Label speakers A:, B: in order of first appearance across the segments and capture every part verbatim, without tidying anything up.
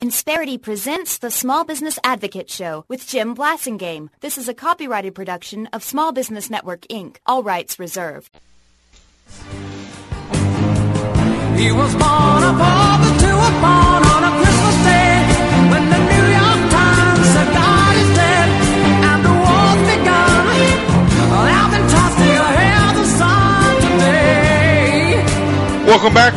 A: Insperity presents the Small Business Advocate Show with Jim Blasingame. This is a copyrighted production of Small Business Network, Incorporated. All rights reserved.
B: He was born a father to a born on a Christmas day when the New York Times said God is dead and the war's begun. I've been tossing ahead the sun today.
C: Welcome back.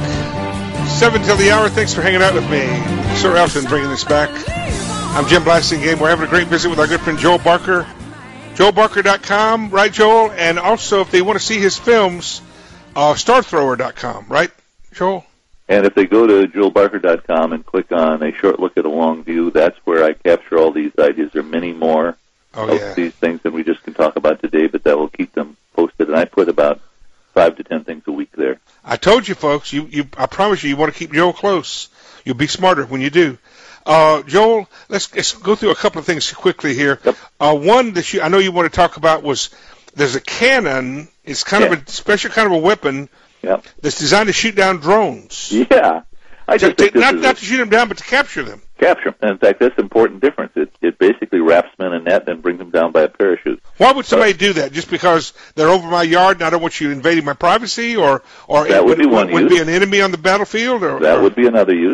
C: Seven till the hour. Thanks for hanging out with me. Sir Elton bringing this back. I'm Jim Blasingame. We're having a great visit with our good friend Joel Barker. Joel Barker dot com, right, Joel? And also, if they want to see his films, uh, star thrower dot com, right, Joel?
D: And if they go to Joel Barker dot com and click on a short look at a long view, that's where I capture all these ideas. There are many more
C: oh,
D: of
C: yeah.
D: these things that we just can talk about today, but that will keep them posted. And I put about five to ten things a week there.
C: I told you, folks. You, you. I promise you, you want to keep Joel close. You'll be smarter when you do. Uh, Joel, let's, let's go through a couple of things quickly here.
D: Yep.
C: Uh, one that you, I know you want to talk about was there's a cannon. It's kind
D: yeah.
C: of a special kind of a weapon
D: yep.
C: that's designed to shoot down drones.
D: Yeah. I just
C: to,
D: think this
C: not
D: is
C: not
D: a,
C: to shoot them down, but to capture them.
D: Capture them. In fact, that's an important difference. It, it basically wraps them in a net and brings them down by a parachute.
C: Why would somebody do that? Just because they're over my yard and I don't want you invading my privacy, or or
D: that would,
C: would
D: be one
C: would, would
D: use.
C: be an enemy on the battlefield, or
D: that
C: or?
D: would be another use.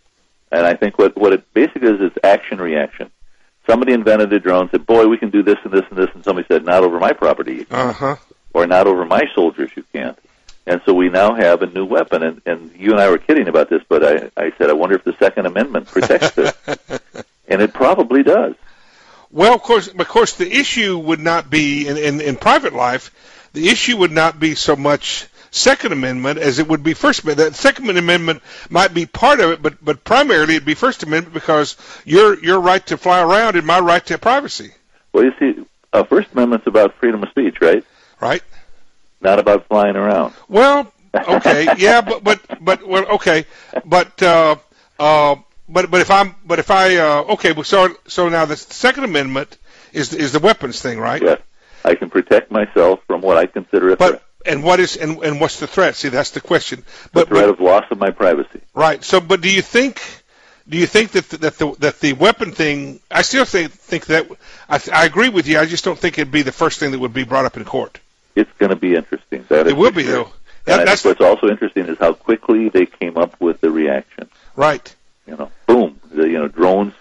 D: And I think what what it basically is is action reaction. Somebody invented a drone, said, "Boy, we can do this and this and this," and somebody said, "Not over my property,
C: uh huh,
D: or not over my soldiers, you can't." And so we now have a new weapon, and, and you and I were kidding about this, but I, I said, I wonder if the Second Amendment protects this. And it probably does.
C: Well, of course, of course, the issue would not be, in, in, in private life, the issue would not be so much Second Amendment as it would be First Amendment. The Second Amendment might be part of it, but, but primarily it'd be First Amendment because your your right to fly around and my right to privacy.
D: Well, you see, uh, First Amendment's about freedom of speech, right?
C: Right.
D: Not about flying around.
C: Well, okay, yeah, but but but well, okay, but uh, uh, but but if I'm but if I uh, okay, well, so so now the Second Amendment is is the weapons thing, right?
D: Yes, I can protect myself from what I consider a
C: but,
D: threat.
C: And what is and, and what's the threat? See, that's the question.
D: The
C: But,
D: threat
C: but,
D: of loss of my privacy.
C: Right. So, but do you think? Do you think that the, that the that the weapon thing? I still think think that I, I agree with you. I just don't think it'd be the first thing that would be brought up in court.
D: It's going to be interesting. That is
C: it will be,
D: sure.
C: though.
D: That,
C: and
D: that's what's also interesting is how quickly they came up with the reaction.
C: Right.
D: You know, boom. The, you know, drones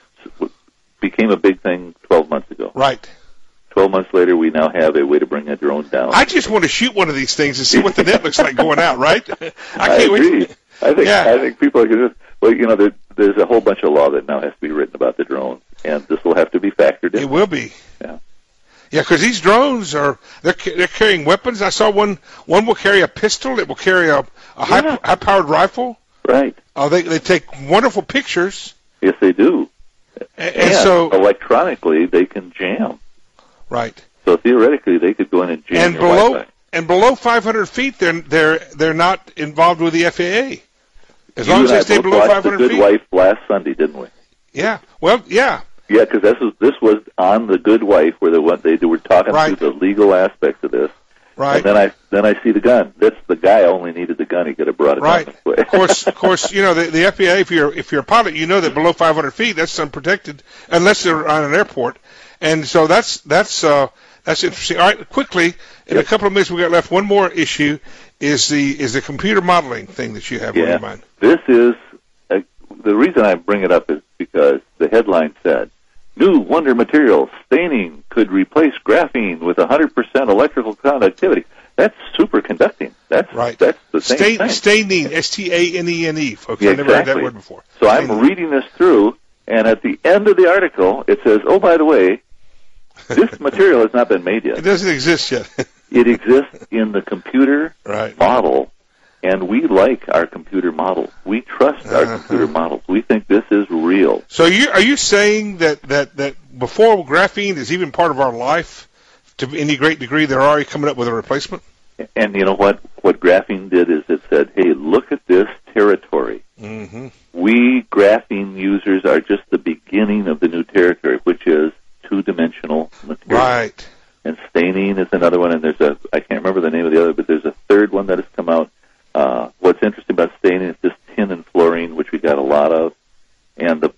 D: became a big thing twelve months ago.
C: Right.
D: Twelve months later, we now have a way to bring a drone down.
C: I just want to shoot one of these things and see what the net looks like going out. Right. I can't
D: I agree.
C: wait.
D: I think
C: yeah.
D: I think people are going to. Well, you know, there, there's a whole bunch of law that now has to be written about the drone, and this will have to be factored in.
C: It will be.
D: Yeah.
C: Yeah, because these drones are they're they're carrying weapons. I saw one one will carry a pistol. It will carry a, a high
D: Yeah.
C: high powered rifle.
D: Right.
C: Uh, they they take wonderful pictures.
D: Yes, they do.
C: And,
D: and
C: and so
D: electronically, they can jam.
C: Right.
D: So theoretically, they could go in and jam
C: And
D: your
C: below
D: Wi-Fi.
C: and below five hundred feet, they're they're they're not involved with the F A A. As
D: you
C: long as
D: and
C: they
D: I
C: stay
D: both
C: below
D: watched
C: five hundred
D: The Good
C: feet.
D: Wife last Sunday, didn't we?
C: Yeah. Well, yeah.
D: Yeah, because this was this was on The Good Wife, where they went, they were talking
C: Right.
D: through the legal aspects of this.
C: Right.
D: And then I then I see the gun. That's the guy only needed the gun. He could have brought it
C: Right.
D: down this way.
C: Of course, of course, you know the, the F A A. If you're if you're a pilot, you know that below five hundred feet, that's unprotected unless they're on an airport, and so that's that's uh, that's interesting. All right, quickly in
D: Yep.
C: a couple of minutes we got left. One more issue is the is the computer modeling thing that you have on
D: Yeah.
C: your mind.
D: This is uh, the reason I bring it up is because the headline said, "New wonder material staining could replace graphene with one hundred percent electrical conductivity." That's superconducting. That's
C: Right.
D: That's the same
C: Stain,
D: thing.
C: staining, S T A N E N E, folks.
D: Yeah,
C: I've never heard that
D: exactly.
C: word before.
D: So I'm
C: Staining.
D: reading this through, and at the end of the article, it says, "Oh, by the way, this material has not been made
C: It
D: yet.
C: doesn't exist yet.
D: It exists in the computer
C: Right.
D: model." And we like our computer models. We trust our
C: Uh-huh.
D: computer models. We think this is real.
C: So you are you saying that, that, that before graphene is even part of our life, to any great degree, they're already coming up with a replacement?
D: And you know what? What graphene did is it said, hey, look at this territory.
C: Mm-hmm.
D: We graphene users are just the beginning of the new territory, which is two-dimensional material.
C: Right.
D: And staining is another one, and there's a, I can't remember the name of the other, but there's a third one that has come out. Uh, what's interesting about staining is just tin and fluorine, which we got a lot of. And the, the point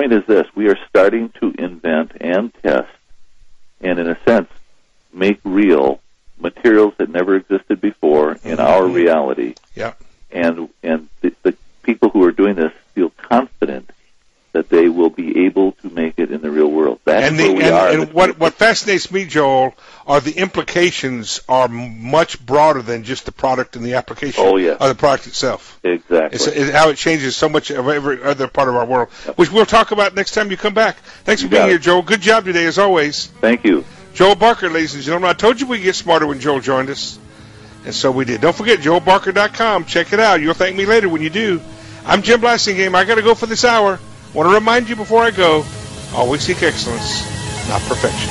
D: point is this. We are starting to invent and test and, in a sense, make real materials that never existed before in mm-hmm. our reality.
C: Yeah.
D: And and the, the people who are doing this feel confident that they will be able to make it in the real world. That's
C: and the,
D: where we
C: and,
D: are.
C: And what, what fascinates me, Joel, are the implications are much broader than just the product and the application
D: oh, yes.
C: of the product itself.
D: Exactly.
C: It's, it's how it changes so much of every other part of our world, yep. which we'll talk about next time you come back. Thanks
D: you
C: for being
D: it.
C: here, Joel. Good job today, as always.
D: Thank you.
C: Joel Barker, ladies and gentlemen. I told you we'd get smarter when Joel joined us, and so we did. Don't forget, joel barker dot com. Check it out. You'll thank me later when you do. I'm Jim Blasingame. I got to go for this hour. I want to remind you before I go, always seek excellence, not perfection.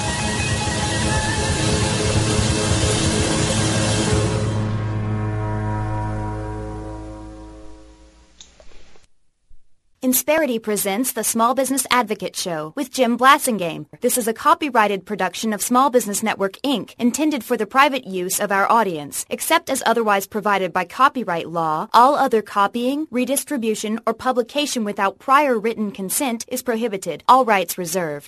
A: Insperity presents the Small Business Advocate Show with Jim Blasingame. This is a copyrighted production of Small Business Network, Incorporated, intended for the private use of our audience. Except as otherwise provided by copyright law, all other copying, redistribution, or publication without prior written consent is prohibited. All rights reserved.